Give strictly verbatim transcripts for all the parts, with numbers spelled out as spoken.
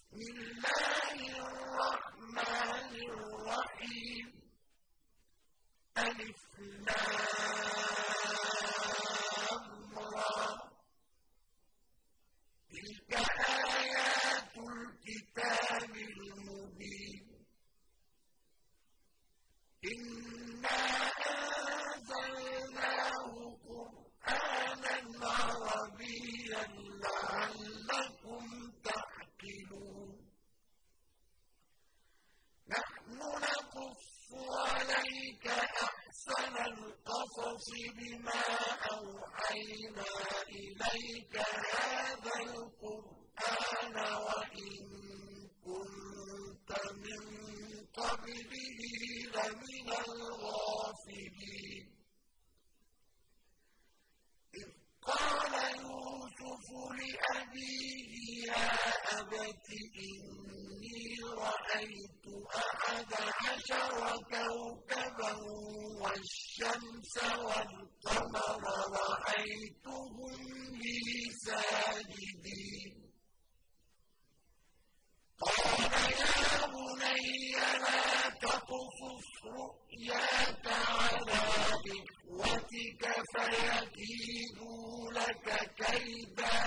بسم الله الرحمن الرحيم ألف لام را تلك آيات الكتاب المبين إنا أنزلناه قرآنا عربيا لعلكم تعقلون نحن نقص عليك أحسن القصص بما أوحينا إليك هذا القرآن وإن كنت من قبله لمن الغافلين إذ قال يوسف لأبيه يا أبت إني رأيت أحد عشر كوكبا والشمس والقمر رأيتهم لي ساجدين قال يا بني لا تقصص رؤياك على إخوتك فيكيدوا لك كيدا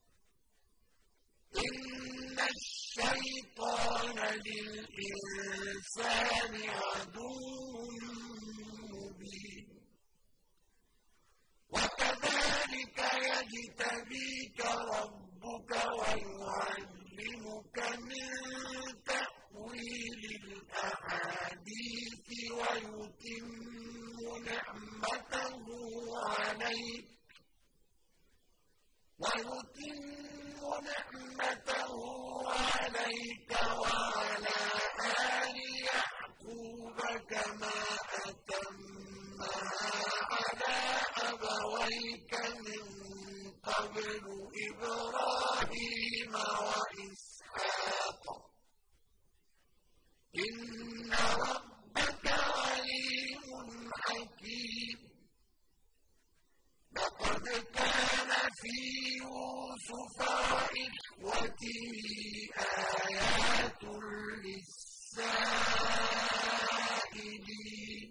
إن الشيطان للإنسان عدو مبين وكذلك يجتبيك ربك ويعلمك من تأويل الأحاديث ويتم نعمته عليك ويتم نعمته عليك وعلى آل يعقوب كما أتمها على أبويك من قبل إبراهيم وإسحاق إن ربك عليم حكيم لقد كان في يوسف وإخوته آيات للسائلين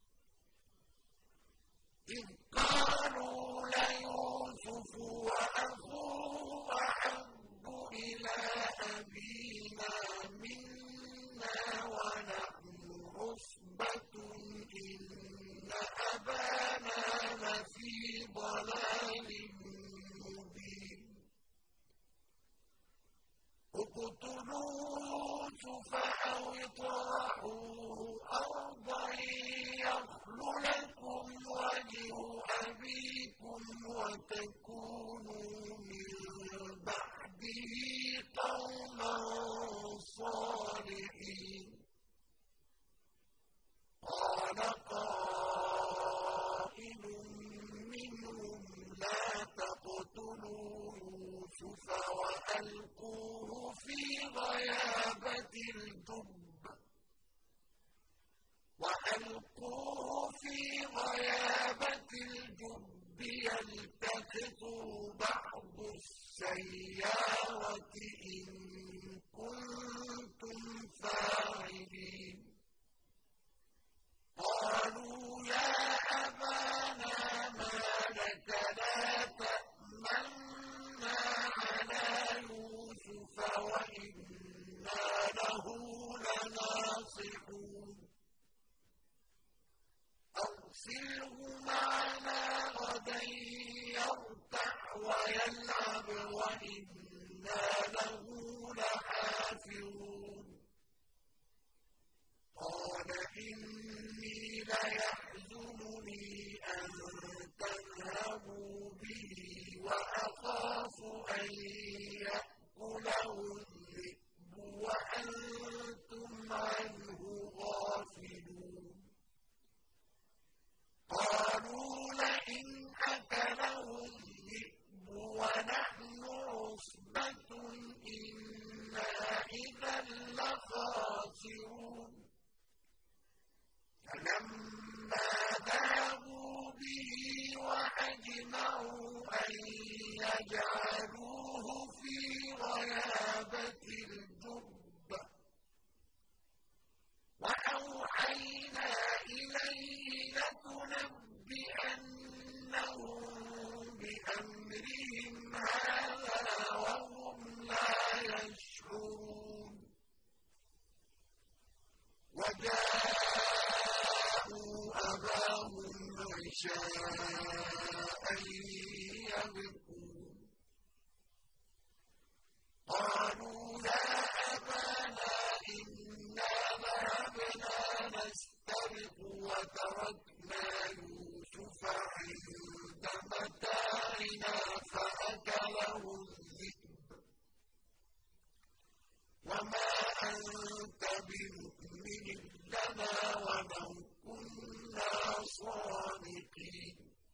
إذ قالوا ليوسف وأخوه أحب إلى أبينا منا ونحن عصبة إن أبانا لفي ضلال مبين اقتلوا يوسف أو اطرحوه أرضا يخل لكم وجه أبيكم وتكونوا من بعده قوما صالحين قال قائل منهم لا تقتلوا يوسف وألقوه في غيابة الجب وألقوه في غيابة الجب يلتقطه بعض السيارة إن كنتم فاعلين قالوا يا أبانا ما لك لا تأمنا على يوسف وإنا له لناصحون أرسله معنا غدا يرتع ويلعب وإنا له لحافظون قال إني ليحزنني أن تذهبوا به وأخاف أن يأكله الذئب وأنتم عنه غافلون قالوا لئن أكله الذئب ونحن عصبة إنا إذا لخاسرون فلما ذهبوا به وأجمعوا أن يجعلوه أشاء يبكون قالوا يا أبانا إنا ذهبنا نستبق وتركنا يوسف عند متاعنا فأكله الذئب وما أنت بمؤمن لنا ولو كنا صادقين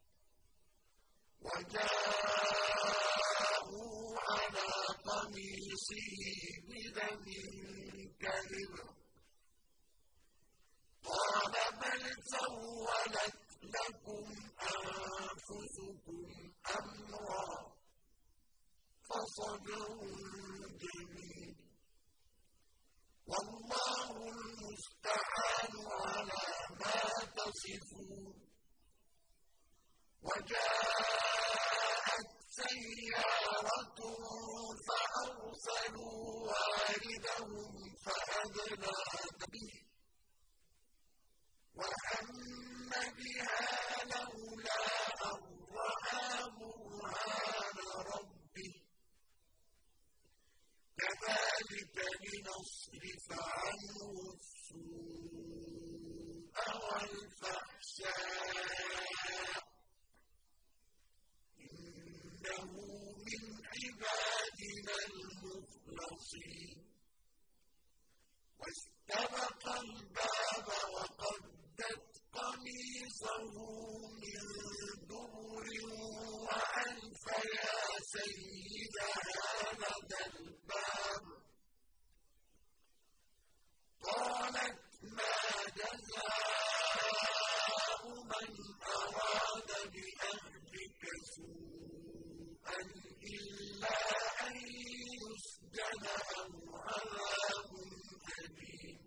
وجاءوا على قميصه بدم كذب قال بل سولت لكم أنفسكم أمرا فصبر جميل والله المستعان على ما تصفون وجاءت سيارة فأرسلوا واردهم فأدلى به وهم بها لولا أن رأى برهان ربه كذلك لنصرف عنه السوء والفحشاء إنه من عبادنا المخلصين واستبق الباب وقدت قميصه من دبر وألف يا سيدها لدى الباب قالت ما جزاء من أراد بأهلك سوءا إلا أن يسجن أو عذاب أليم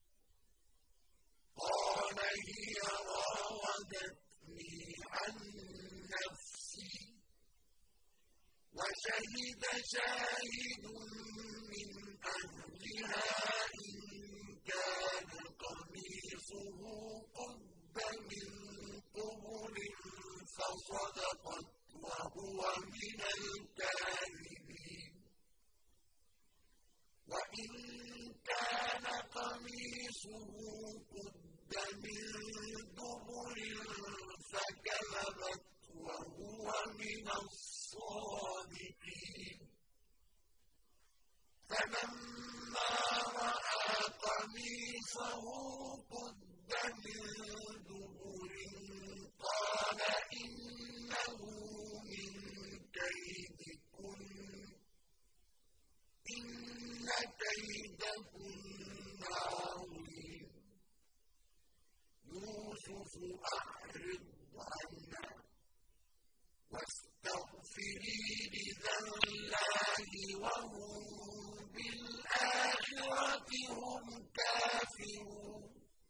قال هي راودتني عن نفسي وشهد شاهد من أهلها إن كان قميصه قد من قبل فصدقت وهو من الكاذبين وإن كان قميصه قد من دبر فكذبت وهو من الصادقين فلما رأى قميصه قد من دبر قال إنه من كيدكن إن كيدكن عظيم يوسف أعرض عنه واستغفري لله وهم بالآخرة هم كافرون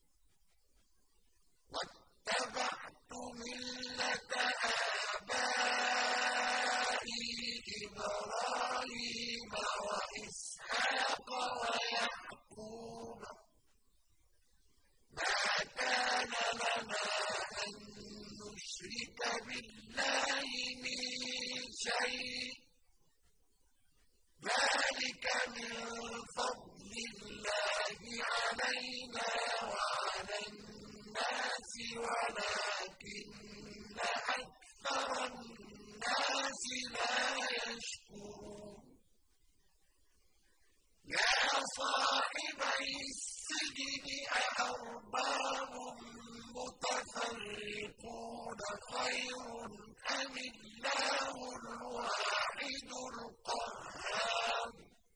واتبعت ملة آبائي إبراهيم وإسحاق ويعقوب ما كان لنا أن نشرك بالله من شيء ذلك من فضل الله علينا وعلى الناس ولكن أكثر الناس لا يشكرون يا صاحبي السجن أأرباب متفرقون خير أم الله الواحد القهار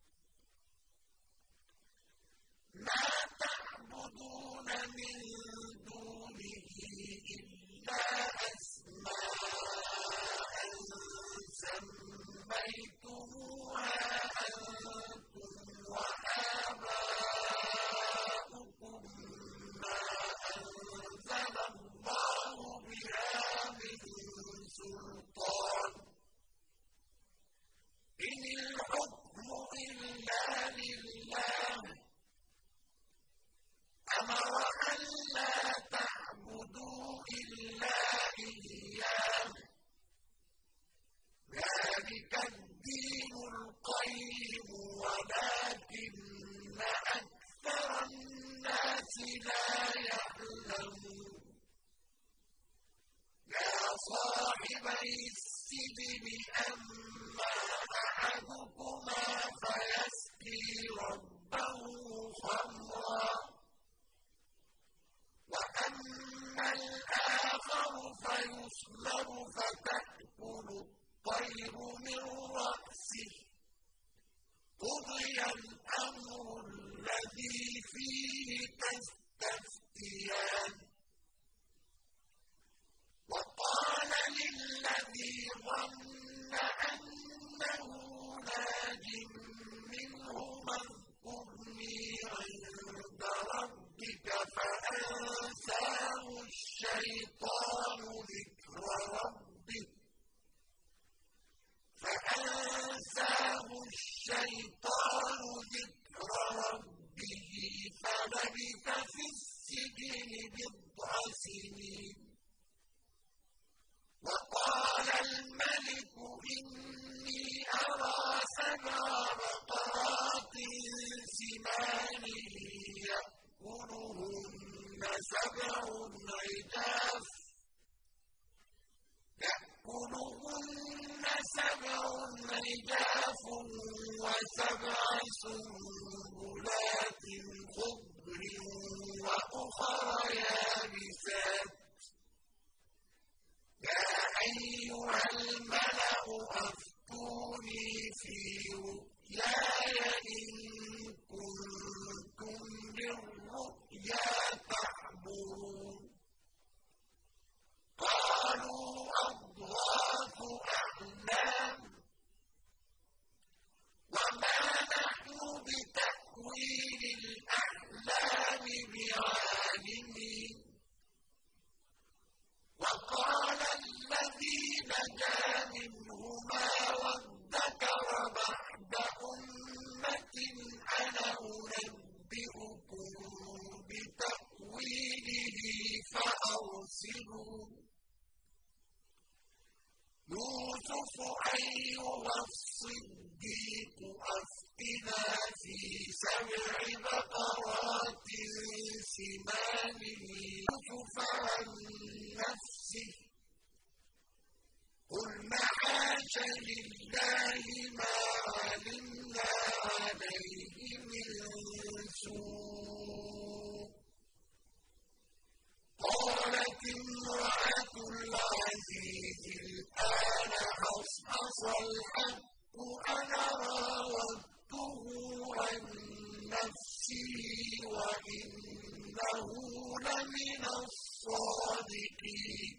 ما تعبدون من دونه إلا أسماء سميتموها أنتم وآباؤكم ما أنزل الله بها من سلطان وقضي الأمر الذي فيه تستفتيان وقال للذي ظن أنه ناج منهما اذكرني عند ربك فأنساه الشيطان ذكر ربه فأنساه الشيطان ذكر ربه فلبث في السجن بضع سنين وقال الملك إني أرى سبع بقرات سمان يأكلهن سبع عجاف يأكلهن سبع عجاف وسبع سنبلات خضر وأخر يابسات يا أيها الملأ أفتوني في رؤياي إن كنتم للرؤيا تعبرون قالوا أضغاث أحلام وما نحن بتأويل الأحلام بعالمين وقال الذي نجا منهما وادكر بعد أمة أنا أنبئكم بتأويله فأرسلون يوسف أيها الصديق أفتنا في سبع بقرات سمان يوسف عن نفسه قلنا حاش لله ما علمنا عليه من سوء قالت امرأة العزيز الآن حصحص الحق أنا راودته عن نفسه وإنه لمن الصادقين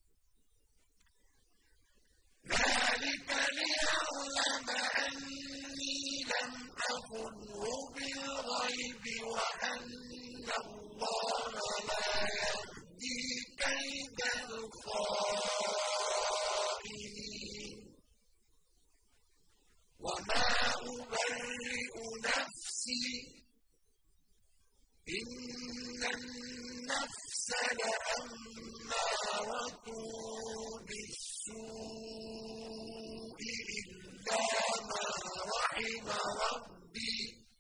ذلك ليعلم أني لم أخنه بالغيب وأن الله لا يهدي كيد الخائنين وما أبرئ نفسي إن النفس لأمارة بالسوء إلا ما رحم ربي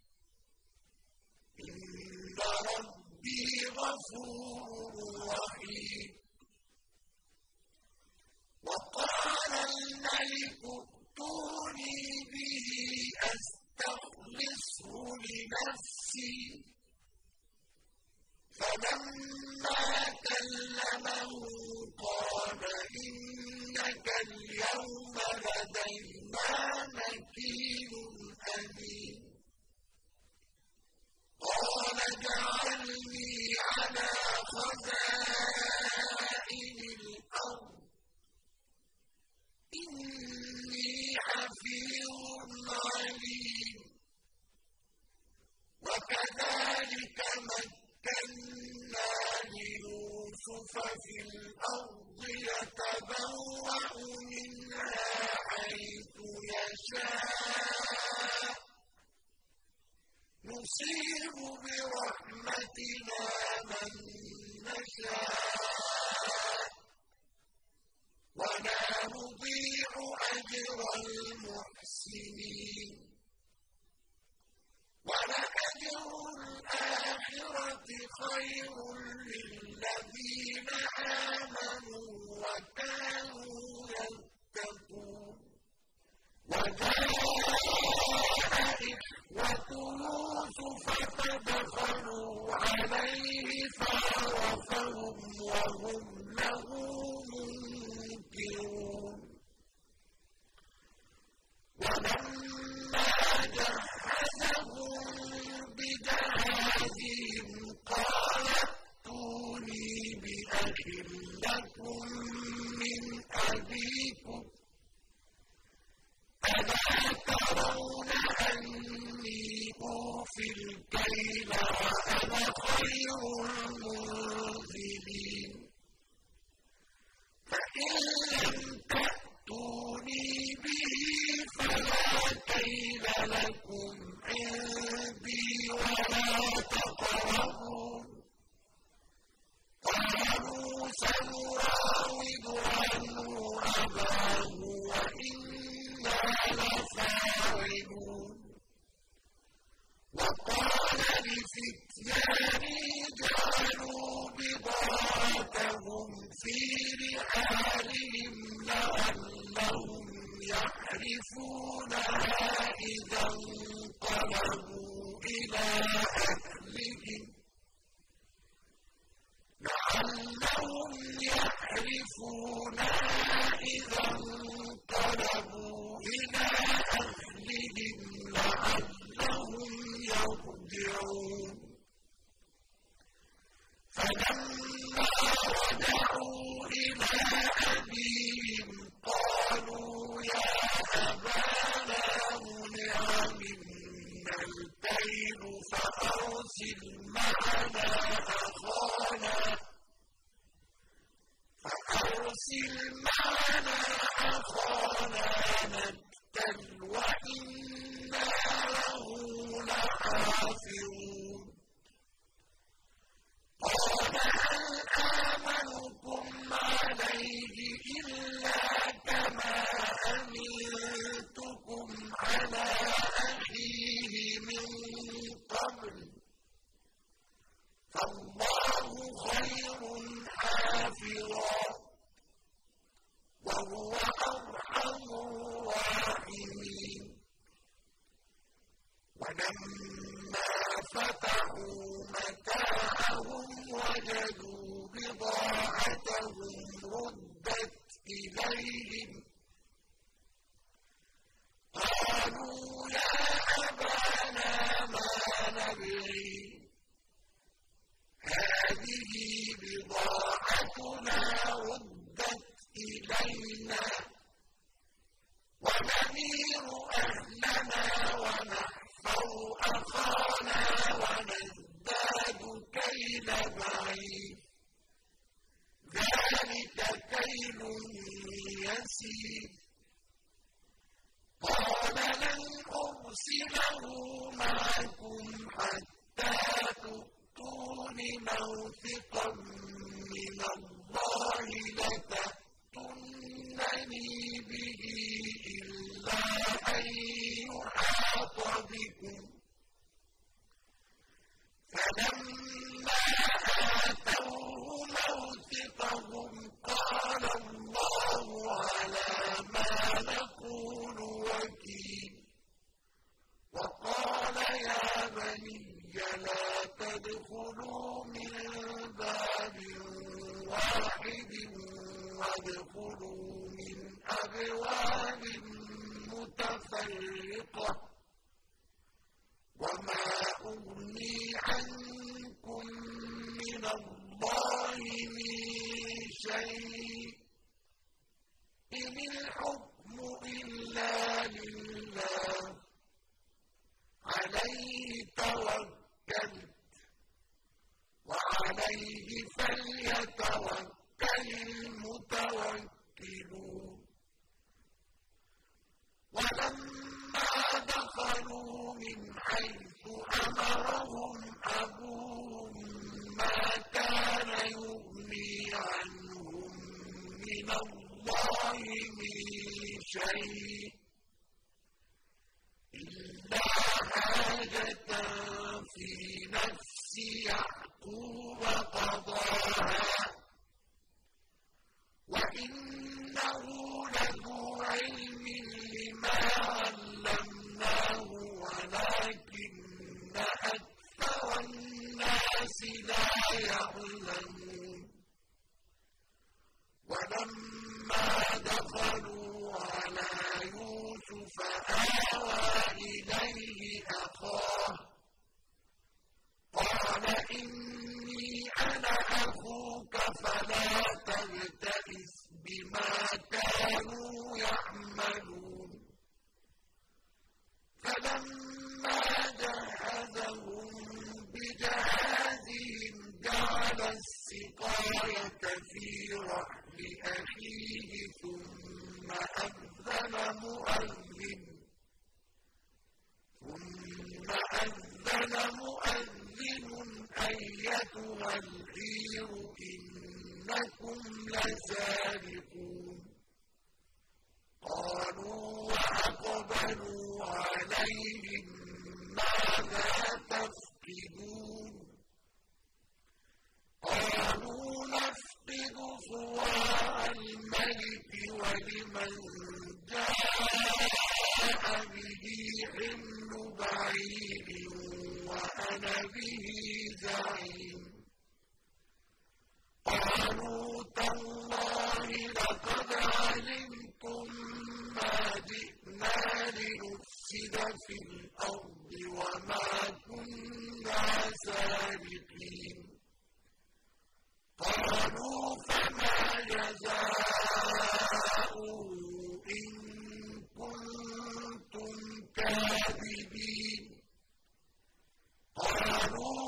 إن ربي غفور رحيم وقال الملك ائتوني به أستخلصه لنفسي فلما كلمه قال إنك اليوم لدينا مكين أمين قال اجعلني على خزائن الأرض إني حفيظ عليم وكذلك مكنا ليوسف في الأرض يتبوأ منها حيث يشاء نصيب برحمتنا من نشاء ولا نضيع أجر المحسنين ولأجر الآخرة خير للذين آمنوا وكانوا يتقون وجاء إخوة يوسف فدخلوا عليه فعرفهم وهم له منكرون ولما جهز الكيل وأنا خير المنزلين فإن لم تأتوني به فلا كيل لكم عندي ولا تقربون قالوا سنراود عنه أباه وإنا لفاعلون وقال لفتيانه جعلوا بضاعتهم في رحالهم لعلهم يعرفونها إذا انقلبوا إلى أهلهم لعلهم يعرفونها إذا انقلبوا إلى أهلهم لعلهم يرجعون فلما رجعوا إلى أبيهم قالوا يا أبانا منع منا الكيل فأرسل معنا أخانا فأرسل معنا أخانا نكتل وإنا له لحافظون قال هل آمنكم عليه إلا كما أمنتكم على أخيه من قبل فالله خير حافظا وهو أرحم الراحمين ولما فتحوا متاعهم وجدوا بضاعتهم ردت إليهم قالوا يا أبانا ما نبغي هذه بضاعتنا ردت إلينا ونمير أهلنا ونحفظ أخانا ونزداد كيل بعيد ذلك كيل يسير قال لن أرسله معكم حتى تؤتون موثقا من الله لتأتونني به إلا أن يحاط بكم فلما آتوه موثقهم قال الله على ما نقول وكيل وقال يا بني لا تدخلوا من باب واحد وادخلوا من أبواب متفرقة وما أغني عنكم من الله من شيء إن الحكم إلا لله عليه توكلت وعليه فليتوكل المتوكلون ولما دخلوا من حيث أمرهم أبوهم ما كان يغني عنهم من الله من شيء إلا حاجة في نفس يعقوب قضاها وإنه لذو علم لما علمناه ولكن أكثر الناس لا يعلمون ولما دخلوا على يوسف آوى إليه أخاه قال إني أنا أخوك فلا تبتئس بما كانوا يعملون فلما جهزهم أذن مؤذن أيتها العير إنكم لسارقون قالوا وأقبلوا عليهم ماذا تفقدون قالوا نفقد صواع الملك ولمن جاء به حمل بعير وأنا به زعيم قالوا تالله لقد علمتم ما جئنا لنفسد في الأرض وما كنا سارقين قالوا فما جزاؤه إن كنتم كاذبين قالوا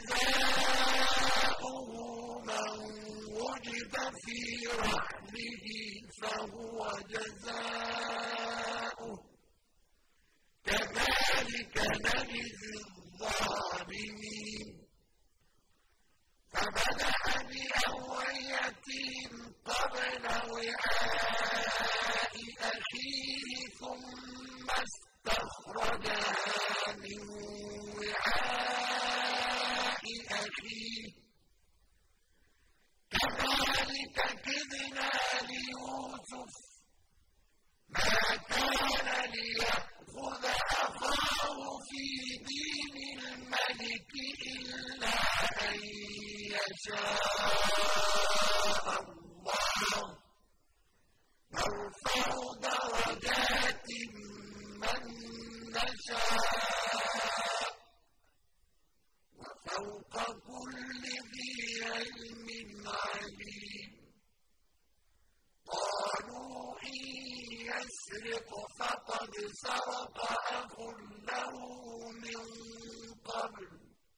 جزاؤه من وجد في رحله فهو جزاؤه كذلك نجزي الظالمين فبدأ بأوعيتهم قبل وعاء أخيه ثم استخرجها من وعاء أخيه كذلك كدنا ليوسف ما كان ليأخذ أخاه في دين الملك إلا أن يشاء الله نرفع درجات من نشاء وفوق كل ذي علم عليم قالوا إن يسرق فقد سرق أخ له من قبل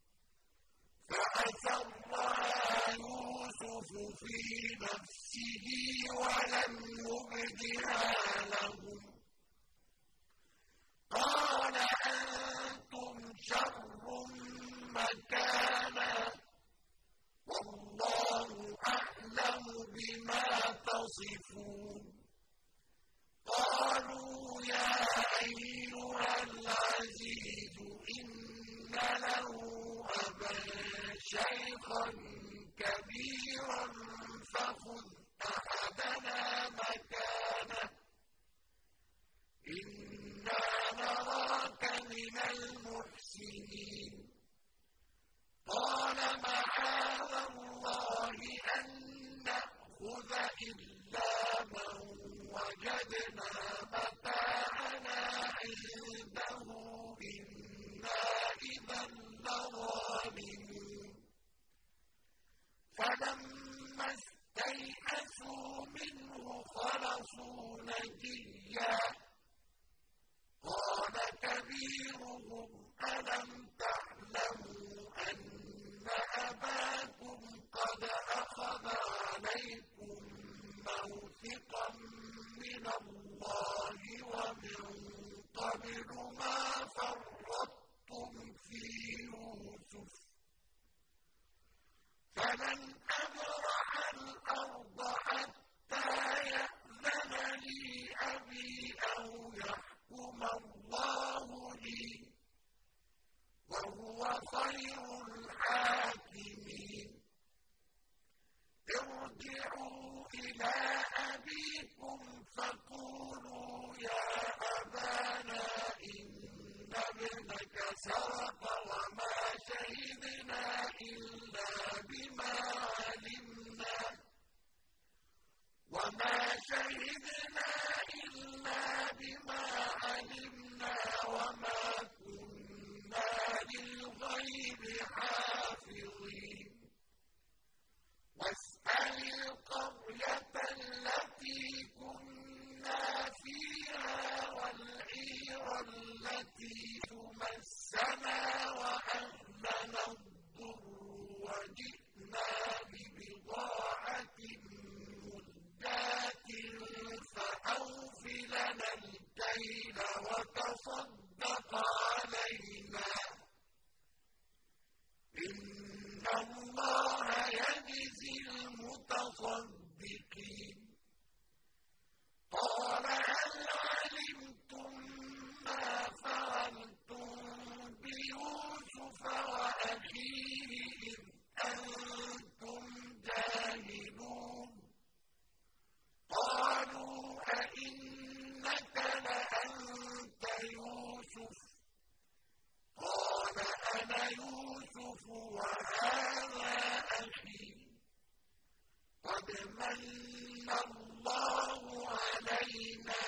فأسرها يوسف في نفسه ولم يبدها لهم قال أنتم شر مكانا والله أعلم بما تصفون قالوا يا أيها العزيز إن له أبا شيخا كبيرا فخذ أحدنا مكانه إنا نراك من المحسنين قال معاذ الله أن نأخذ إلا من وجدنا متاعنا عنده إنا إذا لظالمون فلما استيئسوا منه خلصوا نجيا قال كبيرهم ألم تعلموا أن أباكم قد أخذ عليكم موثقا من الله ومن قبل ما فرطتم في يوسف فلن أبرح الأرض حتى يأذن لي أبي أو يحكم الله لي وهو خير الحاكمين ارجعوا إلى أبيكم فقولوا يا أبانا إن ابنك سرق وما شهدنا إلا بما علمنا وما شهدنا إلا بما علمنا وما كنا للغيب حافظين واسأل القرية التي كنا فيها والعير التي تمسنا وأهلنا الضر وجئنا ببضاعة مزجاة مُصَدِّقِينَ قَالَ هَلْ عَلِمْتُم مَّا فَعَلْتُم بِيُوسُفَ وَأَخِيهِ إِذْ أَنتُمْ جَاهِلُونَ قَالُوا أَإِنَّكَ لَأَنتَ يُوسُفُ قَالَ أَنَا يُوسُفُ وَهَٰذَا أَخِي قَدْ مَنَّ اللَّهُ عَلَيْنَا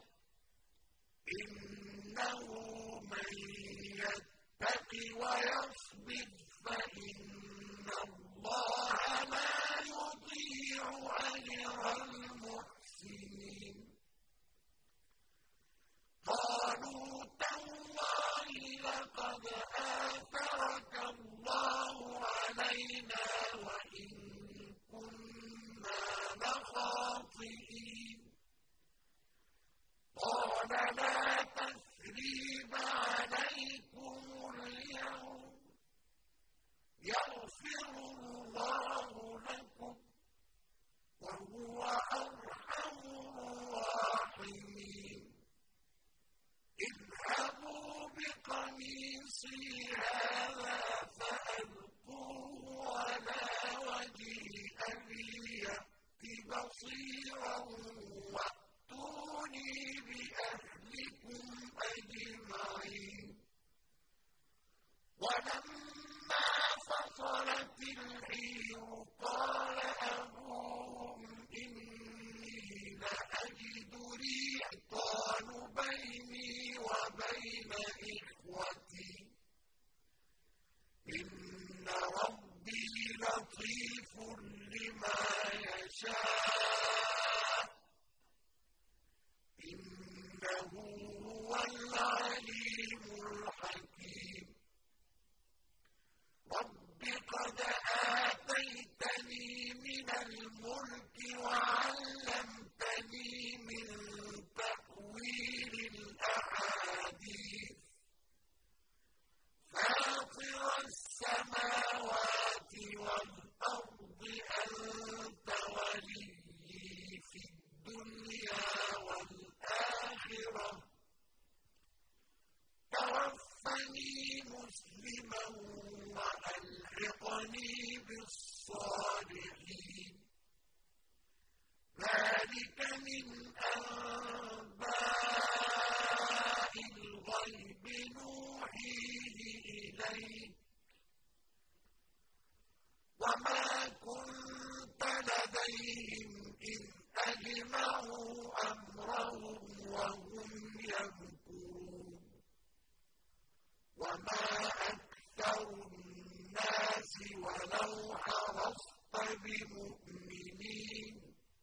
إِنَّهُ مَن يَتَّقِ وَيَصْبِرْ فَإِنَّ اللَّهَ لَا يُضِيعُ أَجْرَ الْمُحْسِنِينَ قَالُوا تَاللَّهِ لَقَدْ آثَرَكَ اللَّهُ عَلَيْنَا وَإِن كُنَّا لَخَاطِئِينَ قَالَ لَا تَثْرِيبَ عَلَيْكُمُ الْيَوْمَ يَغْفِرُ اللَّهُ لَكُمْ وَهُوَ أَرْحَمُ الرَّاحِمِينَ اذْهَبُوا بِقَمِيصِي هَٰذَا فَأَلْقُوهُ عَلَىٰ وَجْهِ أَبِي يَأْتِ بَصِيرًا وَأْتُونِي بِأَهْلِكُمْ أَجْمَعِينَ وَلَمَّا فَصَلَتِ الْعِيرُ قَالَ أَبُوهُمْ إِنِّي لَأَجِدُ رِيحَ قَالُوا بَيْنِي وَبَيْنَ إِخْوَتِي إِنَّ رَبِّي لَطِيفٌ لِّمَا يَشَاءُ إِنَّهُ هُوَ الْعَلِيمُ الْحَكِيمُ رَبِّ قَدْ آتَيْتَنِي مِنَ الْمُلْكِ وَعَلَّمْتَنِي مِن تَأْوِيلِ الْأَحَادِيثِ فَاطِرَ السَّمَاوَاتِ وَالْأَرْضِ أَنتَ وَلِيِّي فِي الدُّنْيَا وَالْآخِرَةِ تَوَفَّنِي مُسْلِمًا وَأَلْحِقْنِي بِالصَّالِحِينَ ذَلِكَ مِنْ أَنبَاءِ الْغَيْبِ نُوحِيهِ إِلَيْكَ وَمَا كُنتَ لَدَيْهِمْ إِذْ أَجْمَعُوا أَمْرَهُمْ وَهُمْ يَمْكُرُونَ وَمَا أَكْثَرُ النَّاسِ وَلَوْ حَرَصْتَ بِمُؤْمِنِينَ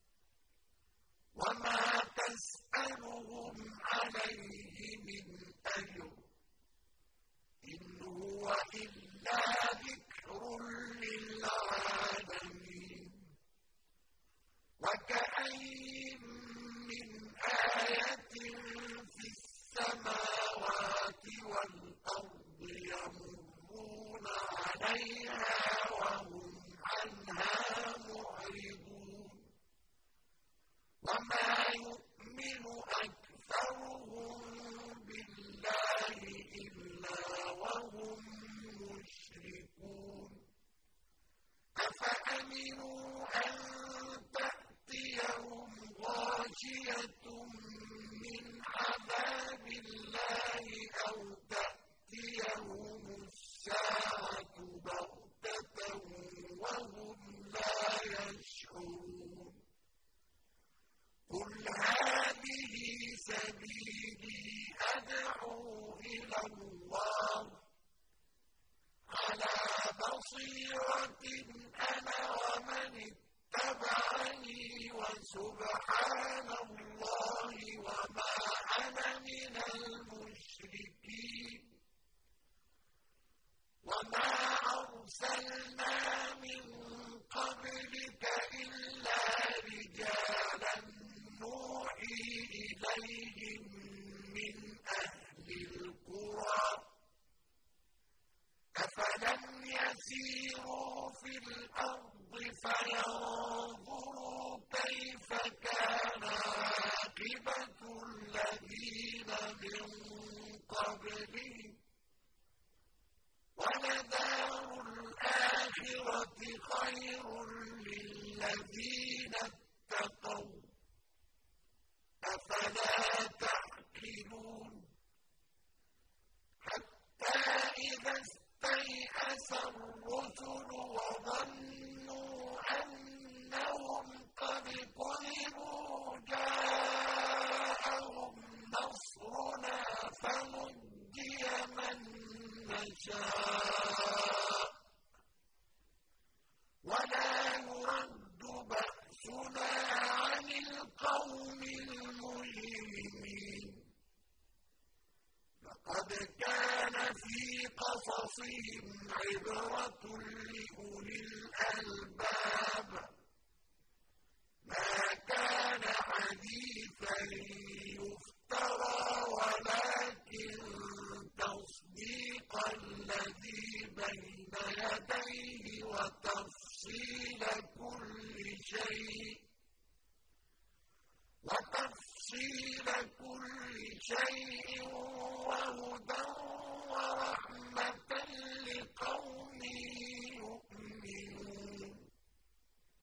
وَمَا تَسْأَلُهُمْ عَلَيْهِ مِنْ أَجْرٍ إِنْ هُوَ إِلَّا ذِكْرٌ لِّلْعَالَمِينَ وَكَأَيِّن مِّنْ آيَةٍ فِي السَّمَاوَاتِ وَالْأَرْضِ يَمُرُّونَ عَلَيْهَا وَهُمْ عَنْهَا مُعْرِضُونَ وَمَا يُؤْمِنُ أَكْثَرُهُم بِاللَّهِ إِلَّا وَهُم مُّشْرِكُونَ أَفَأَمِنُوا أَن تَأْتِيَهُمْ غَاشِيَةٌ مِّنْ عَذَابِ اللَّهِ أَوْ تَأْتِيَهُمُ السَّاعَةُ بَغْتَةً وَهُمْ لَا يَشْعُرُونَ قُلْ هَٰذِهِ سَبِيلِي أَدْعُو إِلَى اللَّهِ عَلَىٰ بَصِيرَةٍ أَنَا وَمَنِ اتَّبَعَنِي وَسُبْحَانَ اللَّهِ وَمَا أَنَا مِنَ الْمُشْرِكِينَ وَمَا أَرْسَلْنَا مِن قَبْلِكَ إِلَّا رِجَالًا نُّوحِي إِلَيْهِم مِّنْ أَهْلِ الْقُرَىٰ أَفَلَمْ يَسِيرُوا فِي الْأَرْضِ فينظروا كيف كان عاقبة الذين من قبلهم ولدار الآخرة خير للذين اتقوا أفلا تعقلون حتى إذا استيأس الرسل وظنوا أنهم قد كذبوا جاءهم نصرنا فنجي من نشاء ولا يرد بأسنا عن القوم المجرمين لقد كان في قصصهم عبرة لأولي الألباب ما كان حديثا يفترى ولكن تصديق الذي بين يديه وتفصيل